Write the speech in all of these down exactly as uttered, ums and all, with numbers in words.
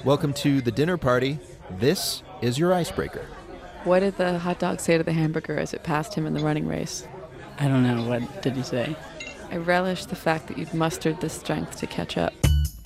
Welcome to The Dinner Party. This is your icebreaker. What did the hot dog say to the hamburger as it passed him in the running race? I don't know. What did he say? I relish the fact that you've mustered the strength to catch up.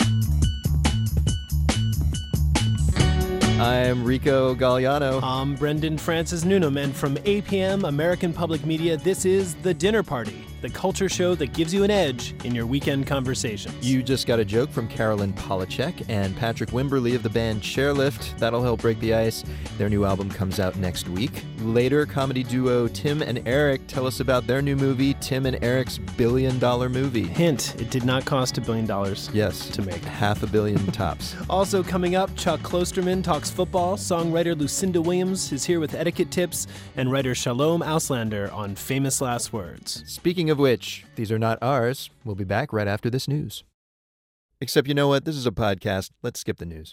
I'm Rico Galliano. I'm Brendan Francis Newnham, and from A P M, American Public Media, this is The Dinner Party, the culture show that gives you an edge in your weekend conversations. You just got a joke from Carolyn Polachek and Patrick Wimberly of the band Chairlift. That'll help break the ice. Their new album comes out next week. Later, comedy duo Tim and Eric tell us about their new movie, Tim and Eric's Billion Dollar Movie. Hint, it did not cost a billion dollars yes, to make. Half a billion tops. Also coming up, Chuck Klosterman talks football. Songwriter Lucinda Williams is here with etiquette tips, and writer Shalom Auslander on famous last words. Speaking of which, these are not ours. We'll be back right after this news. Except you know what? This is a podcast. Let's skip the news.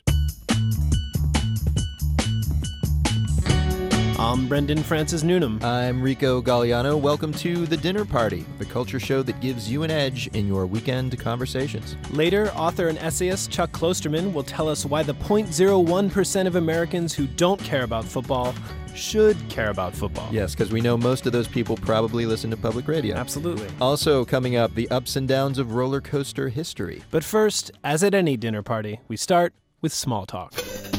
I'm Brendan Francis Newnham. I'm Rico Galliano. Welcome to The Dinner Party, the culture show that gives you an edge in your weekend conversations. Later, author and essayist Chuck Klosterman will tell us why the zero point zero one percent of Americans who don't care about football should care about football. Yes, because we know most of those people probably listen to public radio. Absolutely. Also coming up, the ups and downs of roller coaster history. But first, as at any dinner party, we start with small talk.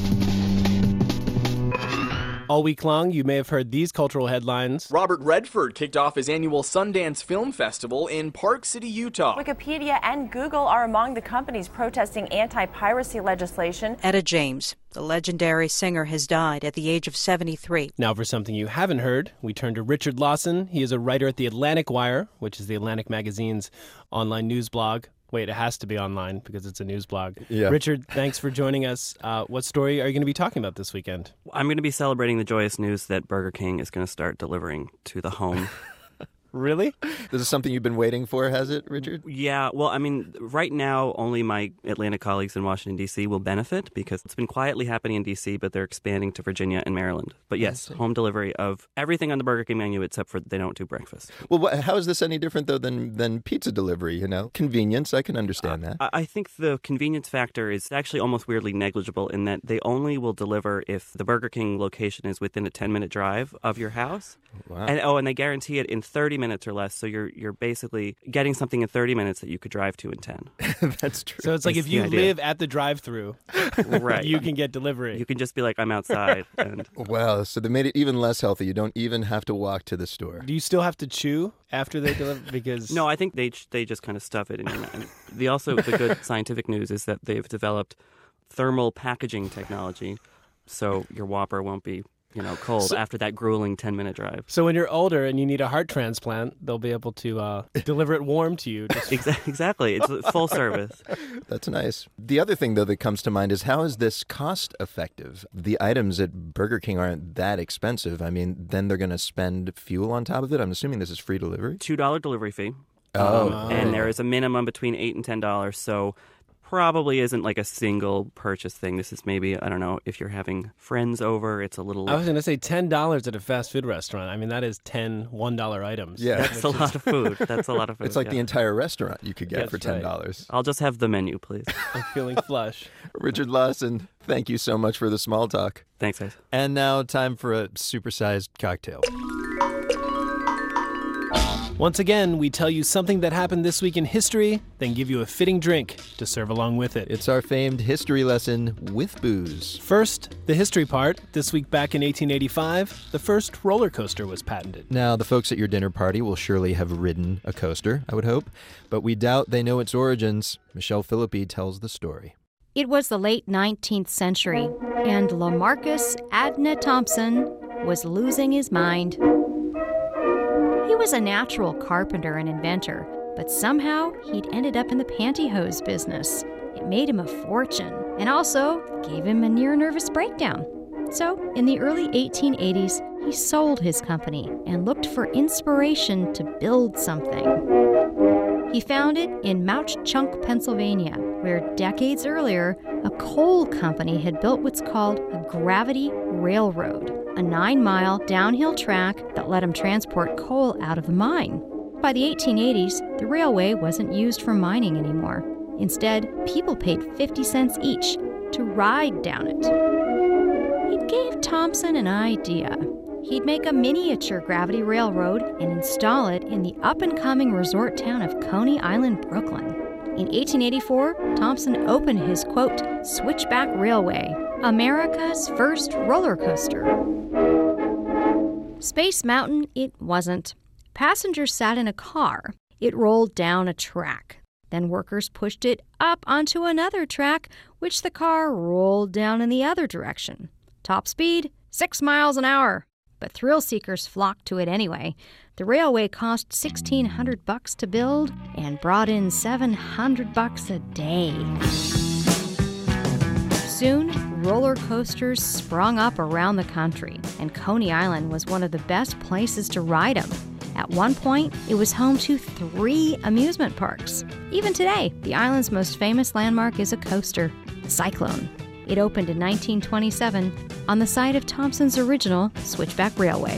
All week long, you may have heard these cultural headlines. Robert Redford kicked off his annual Sundance Film Festival in Park City, Utah. Wikipedia and Google are among the companies protesting anti-piracy legislation. Etta James, the legendary singer, has died at the age of seventy-three. Now for something you haven't heard, we turn to Richard Lawson. He is a writer at The Atlantic Wire, which is the Atlantic magazine's online news blog. Wait, it has to be online because it's a news blog. Yeah. Richard, thanks for joining us. Uh, what story are you going to be talking about this weekend? I'm going to be celebrating the joyous news that Burger King is going to start delivering to the home. Really? This is something you've been waiting for, has it, Richard? Yeah, well, I mean, right now, only my Atlanta colleagues in Washington, D C will benefit because it's been quietly happening in D C, but they're expanding to Virginia and Maryland. But yes, home delivery of everything on the Burger King menu except for they don't do breakfast. Well, what, how is this any different, though, than, than pizza delivery, you know? Convenience, I can understand that. I, I think the convenience factor is actually almost weirdly negligible in that they only will deliver if the Burger King location is within a ten-minute drive of your house. Wow. And, oh, and they guarantee it in thirty minutes or less, so you're you're basically getting something in thirty minutes that you could drive to in ten. That's true. So it's like That's if you the idea. live at the drive-thru, Right. you can get delivery. You can just be like, I'm outside. And Wow, so they made it even less healthy. You don't even have to walk to the store. Do you still have to chew after they deliver? Because no, I think they they just kind of stuff it in your mouth. The also the good scientific news is that they've developed thermal packaging technology, so your Whopper won't be, you know, cold So- after that grueling ten-minute drive. So when you're older and you need a heart transplant, they'll be able to uh, deliver it warm to you. Just Exa- Exactly. It's full service. That's nice. The other thing, though, that comes to mind is how is this cost effective? The items at Burger King aren't that expensive. I mean, then they're going to spend fuel on top of it. I'm assuming this is free delivery. two dollars delivery fee. Oh. Um, and there is a minimum between eight dollars and ten dollars, so probably isn't like a single purchase thing. This is maybe, I don't know, if you're having friends over, it's a little... I was going to say ten dollars at a fast food restaurant. I mean, that is ten one dollar items. Yeah. That's a lot of food. That's a lot of food. It's like yeah. the entire restaurant you could get That's for ten dollars. I'll just have the menu, please. I'm feeling flush. Richard Lawson, thank you so much for the small talk. Thanks, guys. And now time for a supersized cocktail. Once again, we tell you something that happened this week in history, then give you a fitting drink to serve along with it. It's our famed history lesson with booze. First, the history part. This week back in eighteen eighty-five, the first roller coaster was patented. Now, the folks at your dinner party will surely have ridden a coaster, I would hope, but we doubt they know its origins. Michelle Philippi tells the story. It was the late nineteenth century, and Lamarcus Adna Thompson was losing his mind. He was a natural carpenter and inventor, but somehow he'd ended up in the pantyhose business. It made him a fortune, and also gave him a near-nervous breakdown. So, in the early eighteen eighties, he sold his company and looked for inspiration to build something. He found it in Mauch Chunk, Pennsylvania, where decades earlier, a coal company had built what's called a gravity railroad, a nine-mile downhill track that let him transport coal out of the mine. By the eighteen eighties, the railway wasn't used for mining anymore. Instead, people paid fifty cents each to ride down it. It gave Thompson an idea. He'd make a miniature gravity railroad and install it in the up-and-coming resort town of Coney Island, Brooklyn. In eighteen eighty-four, Thompson opened his, quote, Switchback Railway, America's first roller coaster. Space Mountain it wasn't. Passengers sat in a car. It rolled down a track. Then workers pushed it up onto another track, which the car rolled down in the other direction. Top speed, six miles an hour. But thrill seekers flocked to it anyway. The railway cost sixteen hundred bucks to build and brought in seven hundred bucks a day. Soon, roller coasters sprung up around the country, and Coney Island was one of the best places to ride them. At one point, it was home to three amusement parks. Even today, the island's most famous landmark is a coaster, the Cyclone. It opened in nineteen twenty-seven on the site of Thompson's original Switchback Railway.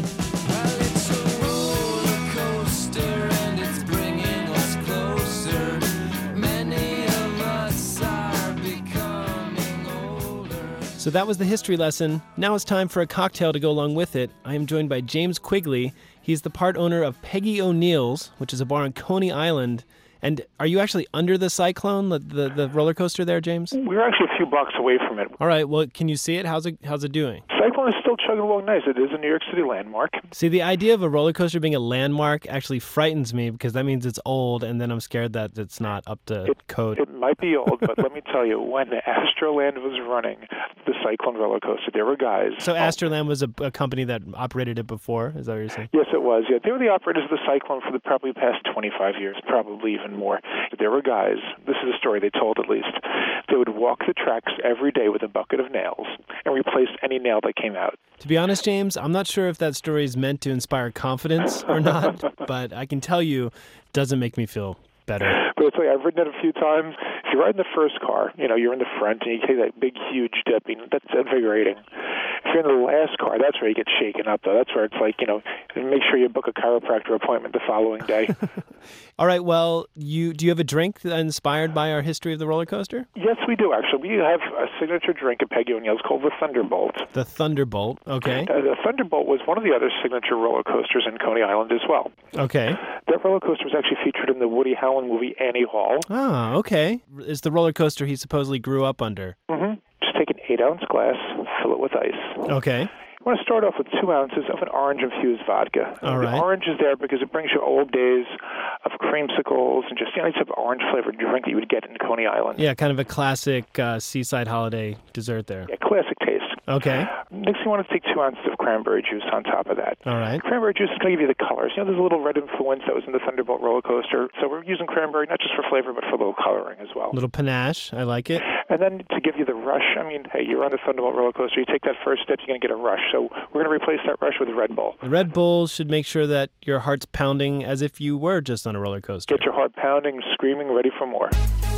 So that was the history lesson. Now it's time for a cocktail to go along with it. I am joined by James Quigley. He's the part owner of Peggy O'Neill's, which is a bar on Coney Island. And are you actually under the Cyclone, the, the the roller coaster there, James? We're actually a few blocks away from it. All right. Well, can you see it? How's it How's it doing? Cyclone is still chugging along nice. It is a New York City landmark. See, the idea of a roller coaster being a landmark actually frightens me because that means it's old, and then I'm scared that it's not up to it, code. It might be old, but let me tell you, when Astroland was running the Cyclone roller coaster, there were guys. So oh, Astroland was a, a company that operated it before? Is that what you're saying? Yes, it was. Yeah, they were the operators of the Cyclone for the probably past twenty-five years, probably even more. There were guys, this is a story they told at least, they would walk the tracks every day with a bucket of nails and replace any nail that came out. To be honest, James, I'm not sure if that story is meant to inspire confidence or not, but I can tell you it doesn't make me feel better. But it's like I've ridden it a few times. If you're riding the first car, you know, you're in the front and you take that big, huge dip. I mean, that's invigorating. If you're in the last car, that's where you get shaken up, though. That's where it's like, you know, make sure you book a chiropractor appointment the following day. All right. Well, you do you have a drink inspired by our history of the roller coaster? Yes, we do, actually. We have a signature drink at Peggy O'Neill's called the Thunderbolt. The Thunderbolt. Okay. Uh, the Thunderbolt was one of the other signature roller coasters in Coney Island as well. Okay. That roller coaster was actually featured in the Woody Allen movie Annie Hall. Ah, okay. Is the roller coaster he supposedly grew up under? Mm-hmm. Just take an eight-ounce glass, fill it with ice. Okay. I want to start off with two ounces of an orange-infused vodka. All right. The orange is there because it brings you old days of creamsicles and just any type of orange-flavored drink that you would get in Coney Island. Yeah, kind of a classic uh, seaside holiday dessert there. Yeah, classic taste. Okay. Next, you want to take two ounces of cranberry juice on top of that. All right. Cranberry juice is going to give you the colors. You know, there's a little red influence that was in the Thunderbolt roller coaster. So we're using cranberry not just for flavor, but for a little coloring as well. A little panache. I like it. And then to give you the rush, I mean, hey, you're on the Thunderbolt roller coaster. You take that first step, you're going to get a rush. So we're going to replace that rush with a Red Bull. The Red Bull should make sure that your heart's pounding as if you were just on a roller coaster. Get your heart pounding, screaming, ready for more.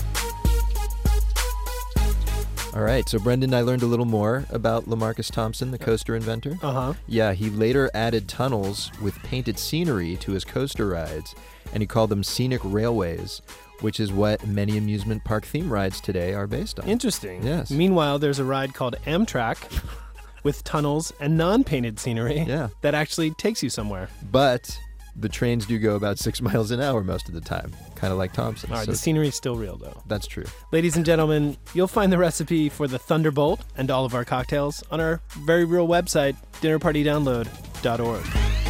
All right, so Brendan, I learned a little more about LaMarcus Thompson, the coaster inventor. Uh-huh. Yeah, he later added tunnels with painted scenery to his coaster rides, and he called them scenic railways, which is what many amusement park theme rides today are based on. Interesting. Yes. Meanwhile, there's a ride called Amtrak with tunnels and non-painted scenery yeah. that actually takes you somewhere. But the trains do go about six miles an hour most of the time, kind of like Thompson. All right, so the scenery's still real, though. That's true. Ladies and gentlemen, you'll find the recipe for the Thunderbolt and all of our cocktails on our very real website, dinner party download dot org.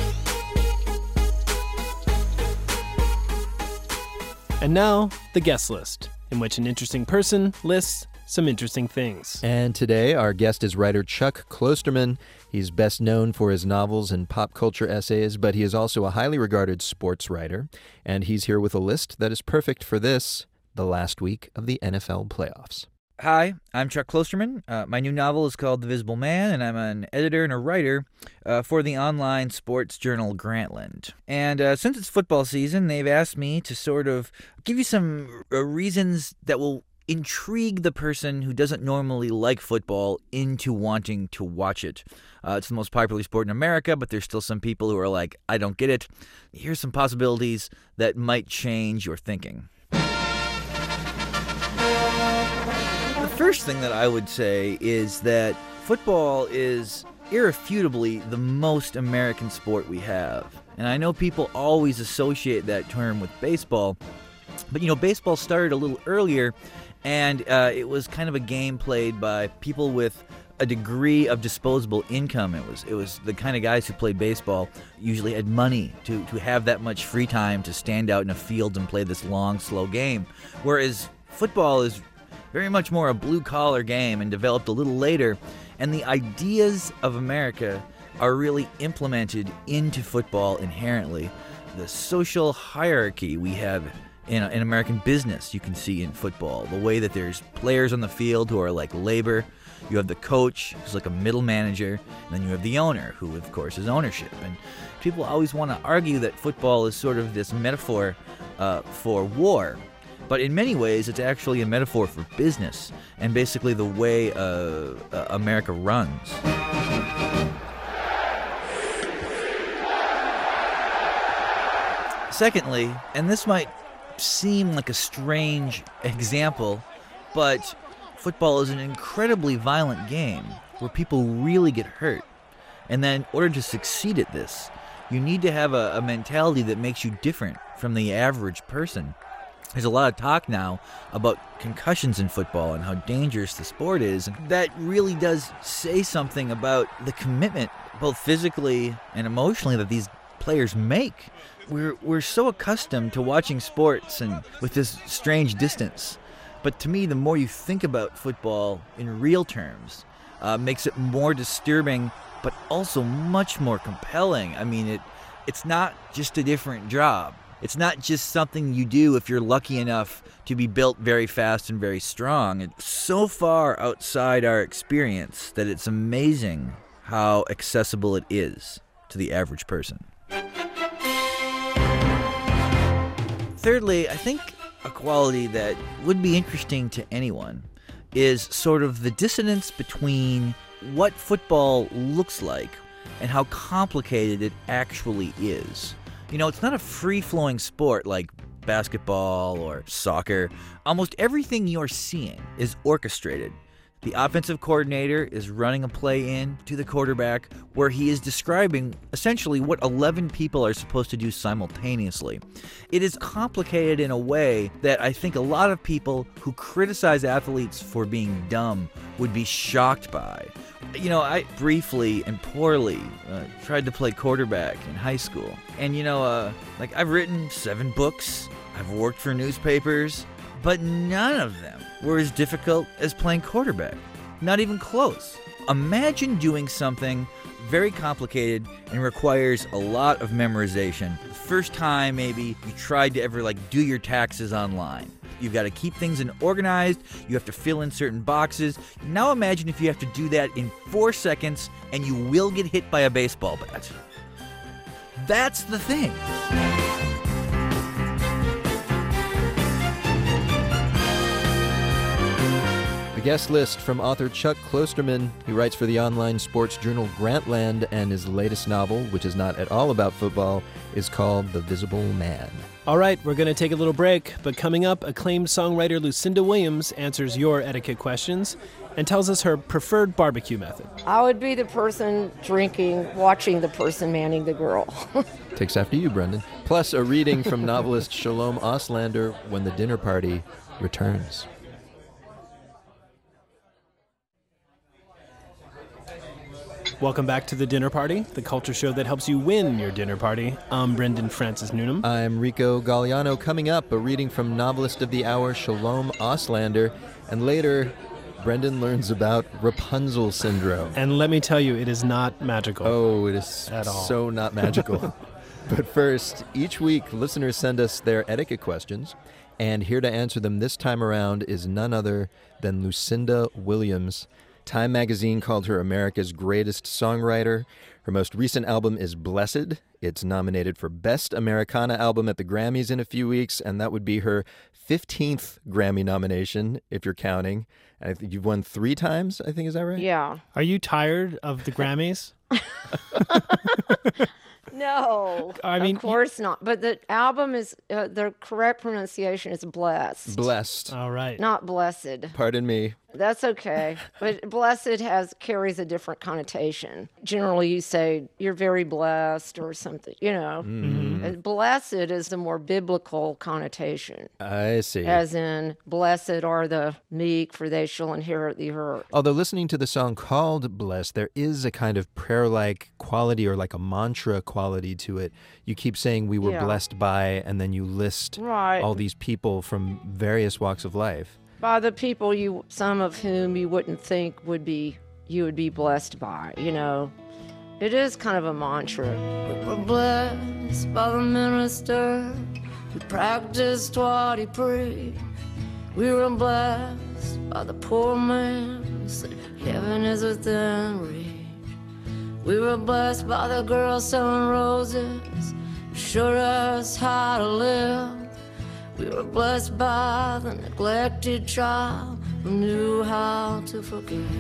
And now, the guest list, in which an interesting person lists some interesting things. And today, our guest is writer Chuck Klosterman. He's best known for his novels and pop culture essays, but he is also a highly regarded sports writer. And he's here with a list that is perfect for this, the last week of the N F L playoffs. Hi, I'm Chuck Klosterman. Uh, my new novel is called The Visible Man, and I'm an editor and a writer uh, for the online sports journal Grantland. And uh, since it's football season, they've asked me to sort of give you some uh, reasons that will intrigue the person who doesn't normally like football into wanting to watch it. Uh, it's the most popular sport in America, but there's still some people who are like, I don't get it. Here's some possibilities that might change your thinking. The first thing that I would say is that football is irrefutably the most American sport we have. And I know people always associate that term with baseball, but you know, baseball started a little earlier, and uh, it was kind of a game played by people with a degree of disposable income. It was it was the kind of guys who played baseball usually had money to, to have that much free time to stand out in a field and play this long, slow game. Whereas football is very much more a blue-collar game and developed a little later, and the ideas of America are really implemented into football inherently. The social hierarchy we have in, in American business you can see in football. The way that there's players on the field who are like labor. You have the coach, who's like a middle manager, and then you have the owner, who, of course, is ownership. And people always want to argue that football is sort of this metaphor uh, for war. But in many ways, it's actually a metaphor for business and basically the way uh, uh, America runs. Secondly, and this might seem like a strange example, but football is an incredibly violent game where people really get hurt. And then in order to succeed at this, you need to have a, a mentality that makes you different from the average person. There's a lot of talk now about concussions in football and how dangerous the sport is. And that really does say something about the commitment, both physically and emotionally, that these players make. We're, we're so accustomed to watching sports and with this strange distance. But to me, the more you think about football in real terms, uh, makes it more disturbing, but also much more compelling. I mean, it it's not just a different job. It's not just something you do if you're lucky enough to be built very fast and very strong. It's so far outside our experience that it's amazing how accessible it is to the average person. Thirdly, I think a quality that would be interesting to anyone is sort of the dissonance between what football looks like and how complicated it actually is. You know, it's not a free-flowing sport like basketball or soccer. Almost everything you're seeing is orchestrated. The offensive coordinator is running a play in to the quarterback where he is describing essentially what eleven people are supposed to do simultaneously. It is complicated in a way that I think a lot of people who criticize athletes for being dumb would be shocked by. You know, I briefly and poorly uh, tried to play quarterback in high school. And, you know, uh, like I've written seven books, I've worked for newspapers, but none of them were as difficult as playing quarterback. Not even close. Imagine doing something very complicated and requires a lot of memorization. First time maybe you tried to ever like do your taxes online. You've got to keep things in organized, you have to fill in certain boxes. Now imagine if you have to do that in four seconds and you will get hit by a baseball bat. That's the thing. The guest list from author Chuck Klosterman. He writes for the online sports journal Grantland, and his latest novel, which is not at all about football, is called The Visible Man. All right, we're going to take a little break, but coming up, acclaimed songwriter Lucinda Williams answers your etiquette questions and tells us her preferred barbecue method. I would be the person drinking, watching the person manning the grill. Takes after you, Brendan. Plus, a reading from novelist Shalom Auslander, When the Dinner Party Returns. Welcome back to The Dinner Party, the culture show that helps you win your dinner party. I'm Brendan Francis Noonan. I'm Rico Galliano. Coming up, a reading from novelist of the hour, Shalom Auslander. And later, Brendan learns about Rapunzel syndrome. And let me tell you, it is not magical. Oh, it is at all. So not magical. But first, each week, listeners send us their etiquette questions. And here to answer them this time around is none other than Lucinda Williams. Time magazine called her America's greatest songwriter. Her most recent album is Blessed. It's nominated for Best Americana Album at the Grammys in a few weeks, and that would be her fifteenth Grammy nomination, if you're counting. I think you've won three times, I think, is that right? Yeah. Are you tired of the Grammys? No, I mean, of course not. But the album is, uh, the correct pronunciation is blessed. Blessed. All right. Not blessed. Pardon me. That's okay. But blessed has carries a different connotation. Generally, you say you're very blessed or something, you know. Mm-hmm. And blessed is the more biblical connotation. I see. As in, blessed are the meek, for they shall inherit the earth. Although listening to the song called Blessed, there is a kind of prayer-like quality or like a mantra quality to it. You keep saying we were Yeah. blessed by, and then you list Right. all these people from various walks of life. By the people you, some of whom you wouldn't think would be, you would be blessed by, you know. It is kind of a mantra. We were blessed by the minister who practiced what he preached. We were blessed by the poor man who said heaven is within reach. We were blessed by the girl selling roses who showed us how to live. We were blessed by the neglected child who knew how to forgive.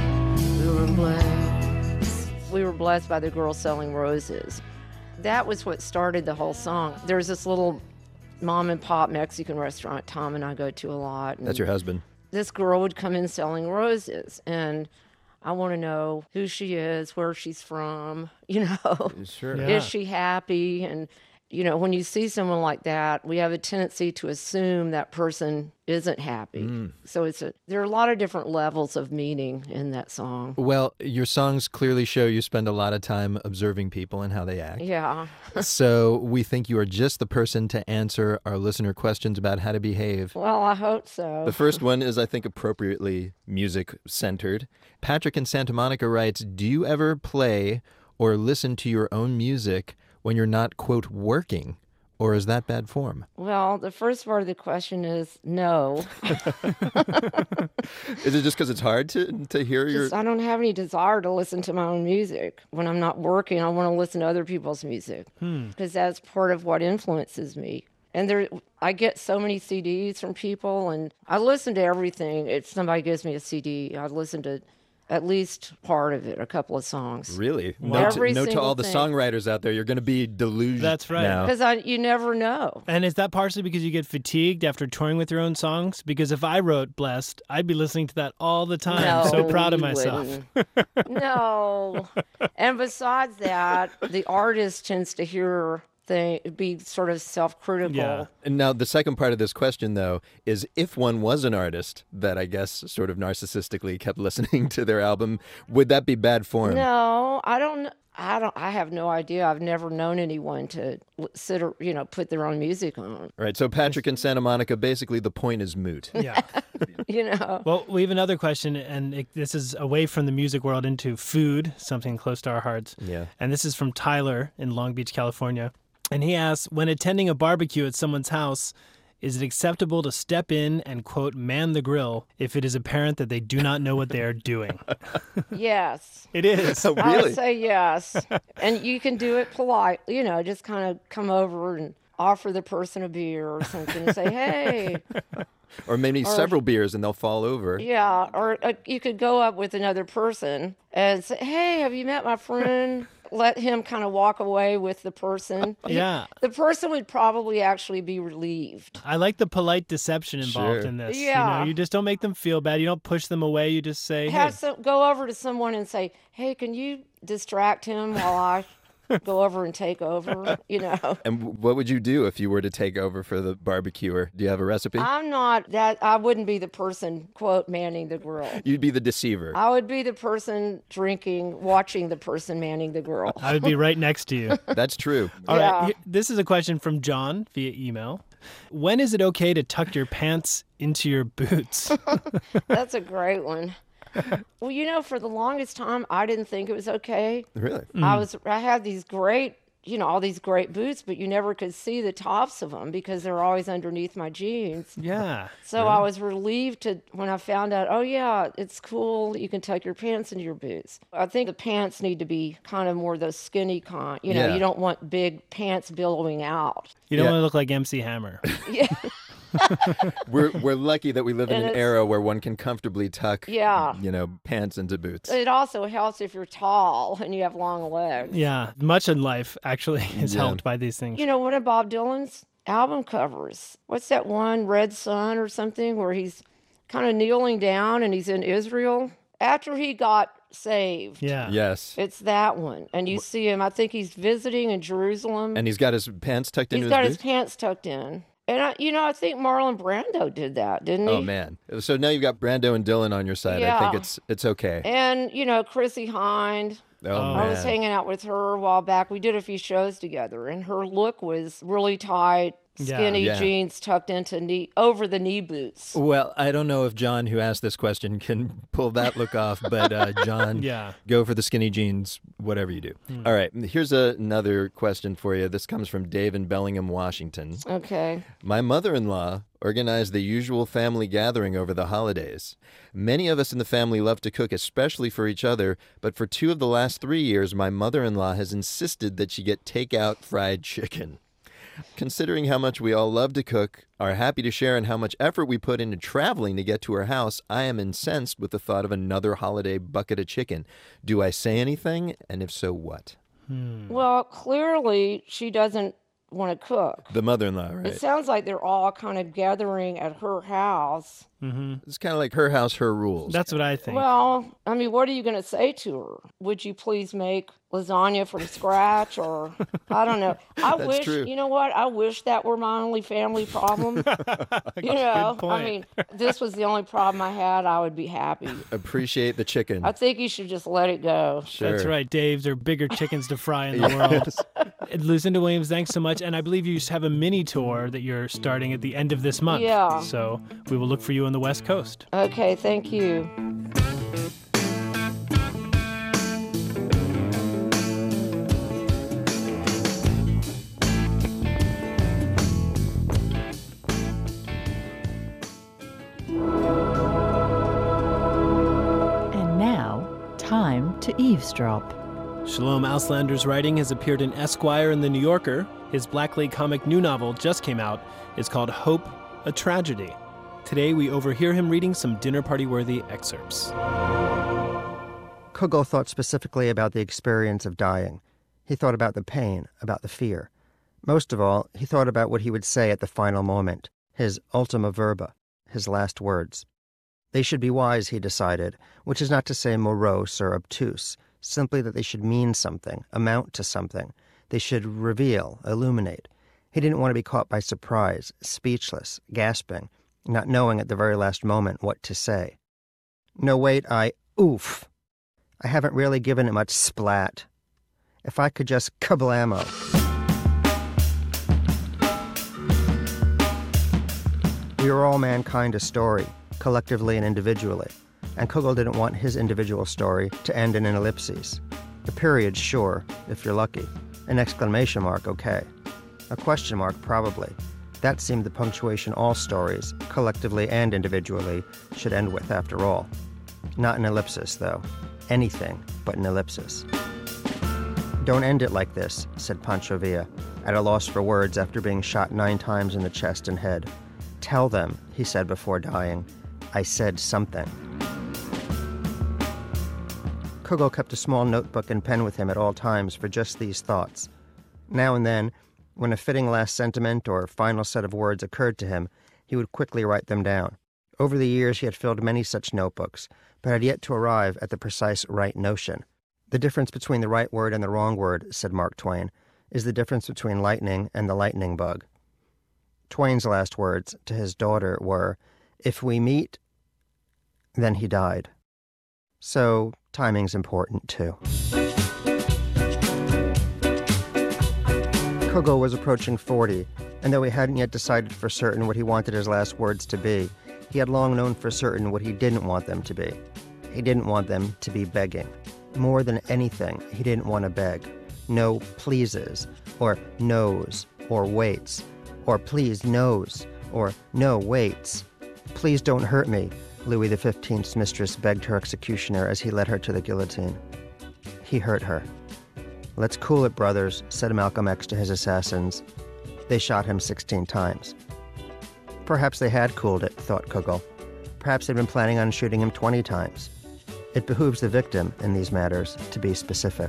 We were blessed. We were blessed by the girl selling roses. That was what started the whole song. There's this little mom and pop Mexican restaurant Tom and I go to a lot. And That's your husband. this girl would come in selling roses, and I want to know who she is, where she's from, you know. Sure. Yeah. Is she happy? And you know, when you see someone like that, we have a tendency to assume that person isn't happy. Mm. So it's a, there are a lot of different levels of meaning in that song. Well, your songs clearly show you spend a lot of time observing people and how they act. Yeah. So we think you are just the person to answer our listener questions about how to behave. Well, I hope so. The first one is, I think, appropriately music-centered. Patrick in Santa Monica writes, do you ever play or listen to your own music when you're not, quote, working? Or is that bad form? Well, the first part of the question is no. Is it just because it's hard to, to hear your... Just, I don't have any desire to listen to my own music. When I'm not working, I want to listen to other people's music Hmm. because that's part of what influences me. And there, I get so many C Ds from people, and I listen to everything. If somebody gives me a C D, I listen to at least part of it, a couple of songs. Really? Wow. Note, Every note to single all the thing. songwriters out there, you're going to be deluged. That's right. now. Because I, you never know. And is that partially because you get fatigued after touring with your own songs? Because if I wrote Blessed, I'd be listening to that all the time. No, so proud of you myself. wouldn't. No. And besides that, the artist tends to hear thing be sort of self-critical. Yeah. And now the second part of this question, though, is if one was an artist that I guess sort of narcissistically kept listening to their album, would that be bad form? No, I don't. I don't. I have no idea. I've never known anyone to l- sit or you know put their own music on. Right. So Patrick in Santa Monica, basically the point is moot. Yeah. You know. Well, we have another question, and it, this is away from the music world into food, something close to our hearts. Yeah. And this is from Tyler in Long Beach, California. And he asks, when attending a barbecue at someone's house, is it acceptable to step in and, quote, man the grill if it is apparent that they do not know what they are doing? Yes. It is. Oh, I really? would say yes. And you can do it polite. You know, just kind of come over and offer the person a beer or something and say, hey. Or maybe Or- several beers and they'll fall over. Yeah. Or uh, you could go up with another person and say, hey, have you met my friend? Let him kind of walk away with the person. Yeah. The person would probably actually be relieved. I like the polite deception involved Sure. in this. You Yeah. know, you just don't make them feel bad. You don't push them away. You just say, hey. Have some, go over to someone and say, hey, can you distract him while I go over and take over? You know. And w- what would you do if you were to take over for the barbecuer? Do you have a recipe? I'm not that, I wouldn't be the person, quote, manning the grill. You'd be the deceiver. I would be the person drinking, watching the person manning the grill. I would be right next to you. That's true. All right. Yeah. he- This is a question from John via email. When is it okay to tuck your pants into your boots? That's a great one. Well, you know, for the longest time, I didn't think it was okay. Really? I was, I had these great, you know, all these great boots, but you never could see the tops of them because they're always underneath my jeans. Yeah. So I was relieved to when I found out, oh yeah, it's cool. You can tuck your pants into your boots. I think the pants need to be kind of more the skinny kind. You know, Yeah. you don't want big pants billowing out. You don't Yeah. want to look like M C Hammer. Yeah. we're we're lucky that we live in And an it's- era where one can comfortably tuck, Yeah. you know, pants into boots. It also helps if you're tall and you have long legs. Yeah, much in life actually is Yeah. helped by these things. You know, one of Bob Dylan's album covers. What's that one, Red Sun or something, where he's kind of kneeling down and he's in Israel after he got saved. Yeah. Yes. It's that one. And you see him, I think he's visiting in Jerusalem. And he's got his pants tucked he's into got his his boots? pants tucked in. And, I, you know, I think Marlon Brando did that, didn't he? Oh, man. So now you've got Brando and Dylan on your side. I think Yeah. it's it's okay. And, you know, Chrissy Hind. Oh, I was man. hanging out with her a while back. We did a few shows together, and her look was really tight, Yeah. skinny Yeah. jeans tucked into knee over the knee boots. Well, I don't know if John, who asked this question, can pull that look off, but uh, John, Yeah. go for the skinny jeans, whatever you do. Hmm. All right, here's a, another question for you. This comes from Dave in Bellingham, Washington. Okay. My mother-in-law organized the usual family gathering over the holidays. Many of us in the family love to cook, especially for each other, but for two of the last three years, my mother-in-law has insisted that she get takeout fried chicken. Considering how much we all love to cook, are happy to share, and how much effort we put into traveling to get to her house, I am incensed with the thought of another holiday bucket of chicken. Do I say anything? And if so, what? Well, clearly she doesn't want to cook. The mother-in-law, right? It sounds like they're all kind of gathering at her house. Mm-hmm. It's kind of like her house, her rules. That's what I think. Well, I mean, what are you going to say to her? Would you please make lasagna from scratch? Or, I don't know. I That's wish, true. you know what? I wish that were my only family problem. You know, I point. mean, if this was the only problem I had, I would be happy. Appreciate the chicken. I think you should just let it go. Sure. That's right, Dave. There are bigger chickens to fry in the world. Lucinda Williams, thanks so much. And I believe you have a mini tour that you're starting at the end of this month. Yeah. So we will look for you on the West Coast. Okay, thank you. And now, time to eavesdrop. Shalom Auslander's writing has appeared in Esquire and The New Yorker. His Blackley comic new novel just came out. It's called Hope, a Tragedy. Today we overhear him reading some dinner party-worthy excerpts. Kugel thought specifically about the experience of dying. He thought about the pain, about the fear. Most of all, he thought about what he would say at the final moment, his ultima verba, his last words. They should be wise, he decided, which is not to say morose or obtuse, simply that they should mean something, amount to something. They should reveal, illuminate. He didn't want to be caught by surprise, speechless, gasping, not knowing at the very last moment what to say. No, wait, I... oof. I haven't really given it much splat. If I could just kablamo. We are all mankind a story, collectively and individually, and Kugel didn't want his individual story to end in an ellipsis. A period, sure, if you're lucky. An exclamation mark, okay. A question mark, probably. That seemed the punctuation all stories, collectively and individually, should end with, after all. Not an ellipsis, though. Anything but an ellipsis. Don't end it like this, said Pancho Villa, at a loss for words after being shot nine times in the chest and head. Tell them, he said before dying, I said something. Kugel kept a small notebook and pen with him at all times for just these thoughts. Now and then, when a fitting last sentiment or final set of words occurred to him, he would quickly write them down. Over the years he had filled many such notebooks, but had yet to arrive at the precise right notion. The difference between the right word and the wrong word, said Mark Twain, is the difference between lightning and the lightning bug. Twain's last words to his daughter were, if we meet, then he died. So, timing's important, too. Kugel was approaching forty, and though he hadn't yet decided for certain what he wanted his last words to be, he had long known for certain what he didn't want them to be. He didn't want them to be begging. More than anything, he didn't want to beg. No pleases, or no's, or waits, or please no's, or no waits. Please don't hurt me, Louis the fifteenth's mistress begged her executioner as he led her to the guillotine. He hurt her. Let's cool it, brothers, said Malcolm X to his assassins. They shot him sixteen times. Perhaps they had cooled it, thought Kugel. Perhaps they'd been planning on shooting him twenty times. It behooves the victim, in these matters, to be specific.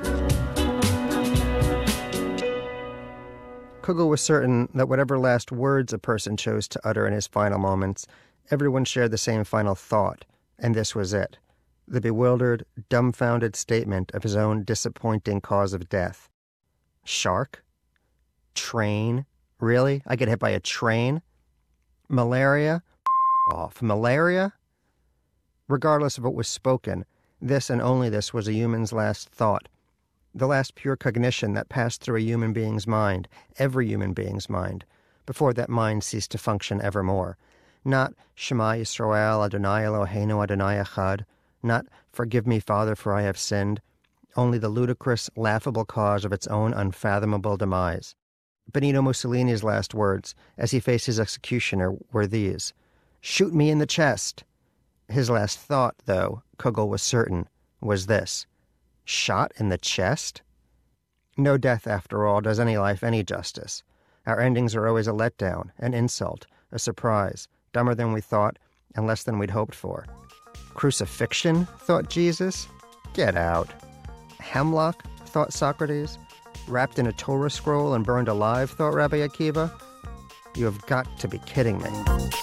Kugel was certain that whatever last words a person chose to utter in his final moments, everyone shared the same final thought, and this was it. The bewildered, dumbfounded statement of his own disappointing cause of death. Shark? Train? Really? I get hit by a train? Malaria? Off. Malaria? Regardless of what was spoken, this and only this was a human's last thought, the last pure cognition that passed through a human being's mind, every human being's mind, before that mind ceased to function evermore. Not Shema Yisrael Adonai Eloheinu Adonai Echad, not Forgive me, Father, for I have sinned, only the ludicrous, laughable cause of its own unfathomable demise. Benito Mussolini's last words, as he faced his executioner, were these: "Shoot me in the chest." His last thought, though, Kugel was certain, was this: shot in the chest? No death, after all, does any life any justice. Our endings are always a letdown, an insult, a surprise, dumber than we thought, and less than we'd hoped for. Crucifixion, thought Jesus? Get out. Hemlock, thought Socrates? Wrapped in a Torah scroll and burned alive, thought Rabbi Akiva? You have got to be kidding me.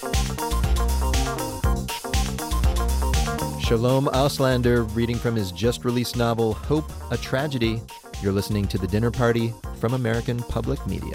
Shalom Auslander reading from his just-released novel, Hope, a Tragedy. You're listening to The Dinner Party from American Public Media.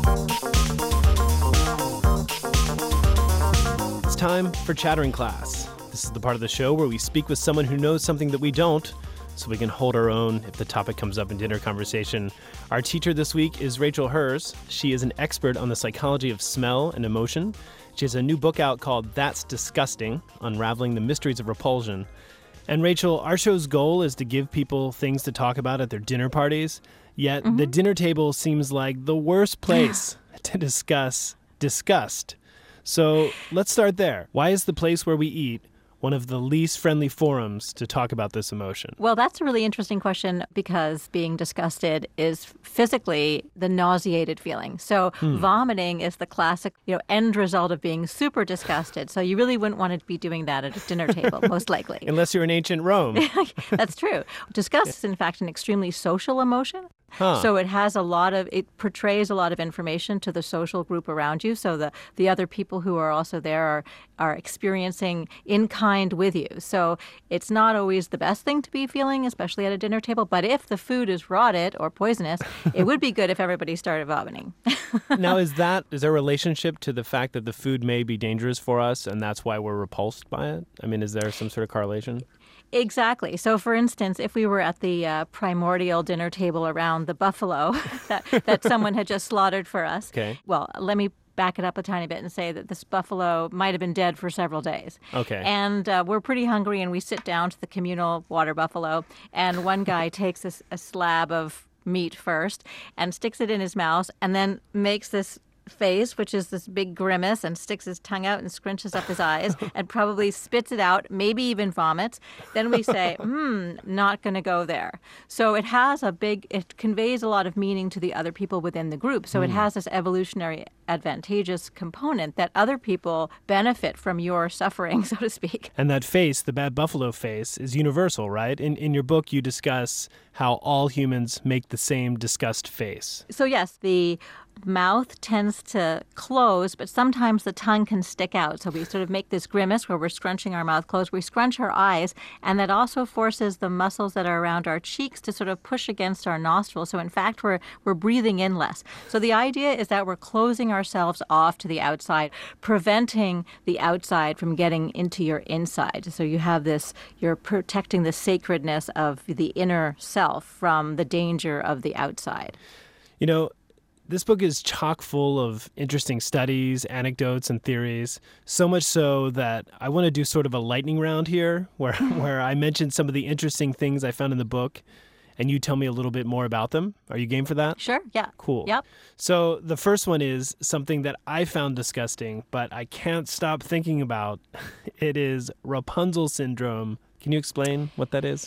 It's time for Chattering Class. This is the part of the show where we speak with someone who knows something that we don't, so we can hold our own if the topic comes up in dinner conversation. Our teacher this week is Rachel Herz. She is an expert on the psychology of smell and emotion. She has a new book out called That's Disgusting, Unraveling the Mysteries of Repulsion. And Rachel, our show's goal is to give people things to talk about at their dinner parties, yet mm-hmm. the dinner table seems like the worst place to discuss disgust. So let's start there. Why is the place where we eat one of the least friendly forums to talk about this emotion? Well, that's a really interesting question because being disgusted is physically the nauseated feeling. So hmm. vomiting is the classic, you know, end result of being super disgusted. So you really wouldn't want to be doing that at a dinner table, most likely. Unless you're in ancient Rome. That's true. Disgust is, in fact, an extremely social emotion. Huh. So it has a lot of, it portrays a lot of information to the social group around you. So the, the other people who are also there are, are experiencing in kind with you. So it's not always the best thing to be feeling, especially at a dinner table. But if the food is rotted or poisonous, it would be good if everybody started vomiting. Now, is that, is there a relationship to the fact that the food may be dangerous for us and that's why we're repulsed by it? I mean, is there some sort of correlation? Exactly. So, for instance, if we were at the uh, primordial dinner table around the buffalo that, that someone had just slaughtered for us, okay. Well, let me back it up a tiny bit and say that this buffalo might have been dead for several days. Okay. And uh, we're pretty hungry, and we sit down to the communal water buffalo, and one guy takes a, a slab of meat first and sticks it in his mouth and then makes this face, which is this big grimace, and sticks his tongue out and scrunches up his eyes and probably spits it out, maybe even vomits. Then we say, hmm, not going to go there. So it has a big, it conveys a lot of meaning to the other people within the group. So mm. it has this evolutionary advantageous component that other people benefit from your suffering, so to speak. And that face, the bad buffalo face, is universal, right? In in your book, you discuss how all humans make the same disgust face. So yes, the mouth tends to close, but sometimes the tongue can stick out. So we sort of make this grimace where we're scrunching our mouth closed. We scrunch our eyes, and that also forces the muscles that are around our cheeks to sort of push against our nostrils. So in fact, we're we're breathing in less. So the idea is that we're closing ourselves off to the outside, preventing the outside from getting into your inside. So you have this, you're protecting the sacredness of the inner self from the danger of the outside. You know, this book is chock full of interesting studies, anecdotes, and theories, so much so that I want to do sort of a lightning round here where, where I mention some of the interesting things I found in the book, and you tell me a little bit more about them. Are you game for that? Sure, yeah. Cool. Yep. So the first one is something that I found disgusting, but I can't stop thinking about. It is Rapunzel syndrome. Can you explain what that is?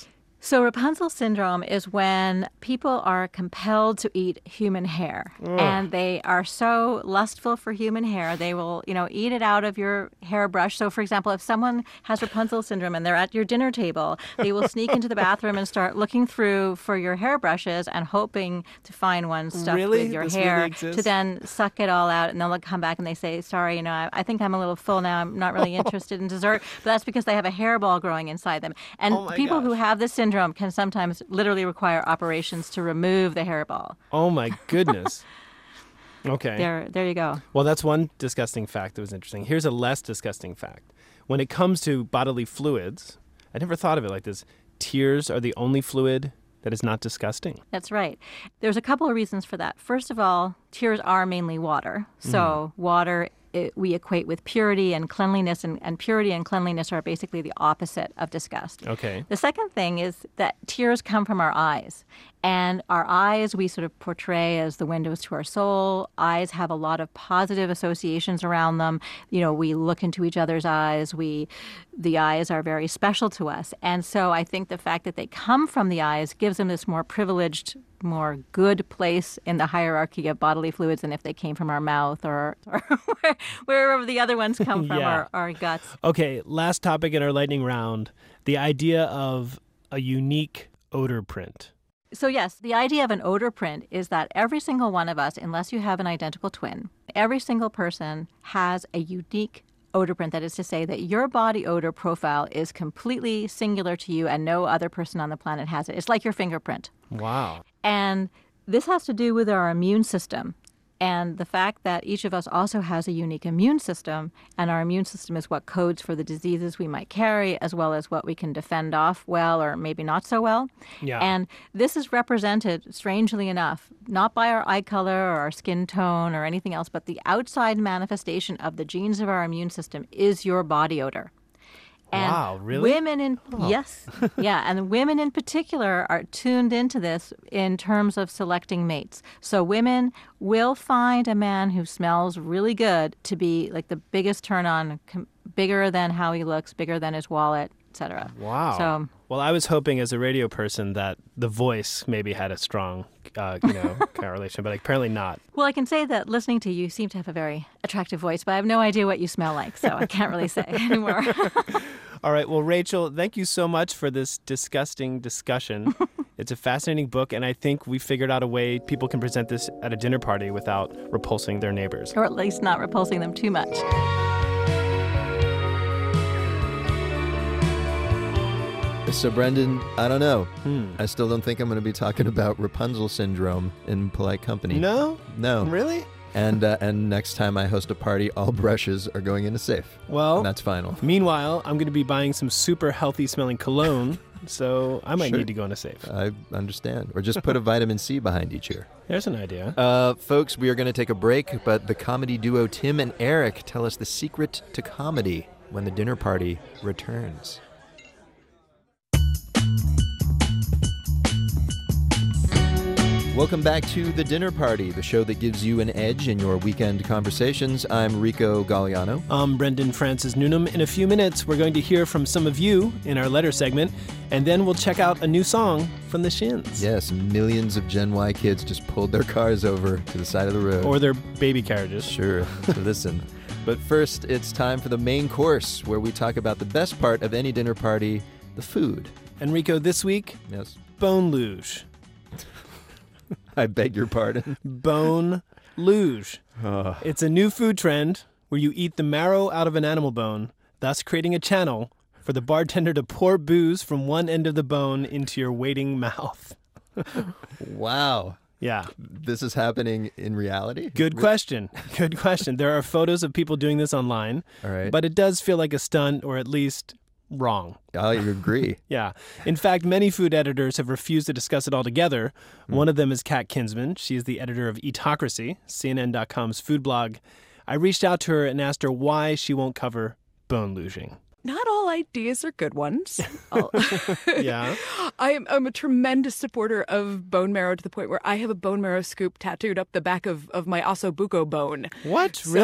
So Rapunzel syndrome is when people are compelled to eat human hair. Ugh. And they are so lustful for human hair, they will, you know, eat it out of your hairbrush. So, for example, if someone has Rapunzel syndrome and they're at your dinner table, they will sneak into the bathroom and start looking through for your hairbrushes and hoping to find one stuffed Really? with your This hair really exists? to then suck it all out. And then they'll come back and they say, sorry, you know, I, I think I'm a little full now. I'm not really interested in dessert. But that's because they have a hairball growing inside them. And Oh my people gosh. who have this syndrome can sometimes literally require operations to remove the hairball. Oh my goodness. Okay. There, there you go. Well, that's one disgusting fact that was interesting. Here's a less disgusting fact. When it comes to bodily fluids, I never thought of it like this. Tears are the only fluid that is not disgusting. That's right. There's a couple of reasons for that. First of all, tears are mainly water. So water it, we equate with purity and cleanliness, and, and purity and cleanliness are basically the opposite of disgust. Okay. The second thing is that tears come from our eyes. And our eyes we sort of portray as the windows to our soul. Eyes have a lot of positive associations around them. You know, we look into each other's eyes. We, the eyes are very special to us. And so I think the fact that they come from the eyes gives them this more privileged, more good place in the hierarchy of bodily fluids than if they came from our mouth or, or wherever the other ones come from, Yeah. our, our guts. Okay, last topic in our lightning round, the idea of a unique odor print. So yes, the idea of an odor print is that every single one of us, unless you have an identical twin, every single person has a unique odor print. That is to say that your body odor profile is completely singular to you and no other person on the planet has it. It's like your fingerprint. Wow. And this has to do with our immune system. And the fact that each of us also has a unique immune system, and our immune system is what codes for the diseases we might carry, as well as what we can defend off well or maybe not so well. Yeah. And this is represented, strangely enough, not by our eye color or our skin tone or anything else, but the outside manifestation of the genes of our immune system is your body odor. And Wow, really? Women in Oh. yes, yeah, and women in particular are tuned into this in terms of selecting mates. So women will find a man who smells really good to be like the biggest turn on, com- bigger than how he looks, bigger than his wallet, et cetera. Wow. So Well, I was hoping as a radio person that the voice maybe had a strong, uh, you know, correlation, but apparently not. well, I can say that listening to you, you seem to have a very attractive voice, but I have no idea what you smell like, so I can't really say anymore. All right. Well, Rachel, thank you so much for this disgusting discussion. It's a fascinating book, and I think we figured out a way people can present this at a dinner party without repulsing their neighbors. Or at least not repulsing them too much. So, Brendan, I don't know. Hmm. I still don't think I'm going to be talking about Rapunzel syndrome in polite company. No? No. Really? And uh, and next time I host a party, all brushes are going in a safe. Well, and that's final. Meanwhile, I'm going to be buying some super healthy smelling cologne, so I might Sure. need to go in a safe. I understand. Or just put a vitamin C behind each ear. There's an idea. Uh, folks, we are going to take a break, but the comedy duo Tim and Eric tell us the secret to comedy when the dinner party returns. Welcome back to The Dinner Party, the show that gives you an edge in your weekend conversations. I'm Rico Galliano. I'm Brendan Francis Noonan. In a few minutes, we're going to hear from some of you in our letter segment, and then we'll check out a new song from the Shins. Yes, millions of Gen Y kids just pulled their cars over to the side of the road. Or their baby carriages. Sure, to listen. But first, it's time for the main course, where we talk about the best part of any dinner party, the food. Enrico, this week, Yes. bone luge. I beg your pardon. Bone luge. Oh. It's a new food trend where you eat the marrow out of an animal bone, thus creating a channel for the bartender to pour booze from one end of the bone into your waiting mouth. Wow. Yeah. This is happening in reality? Good question. Good question. There are photos of people doing this online, All right. but it does feel like a stunt, or at least wrong. I agree. Yeah. In fact, many food editors have refused to discuss it altogether. Hmm. One of them is Kat Kinsman. She is the editor of Eatocracy, C N N dot com's food blog. I reached out to her and asked her why she won't cover bone luging. Not all ideas are good ones. I'll- Yeah. I am I'm a tremendous supporter of bone marrow to the point where I have a bone marrow scoop tattooed up the back of, of my ossobuco bone. What? So- Really?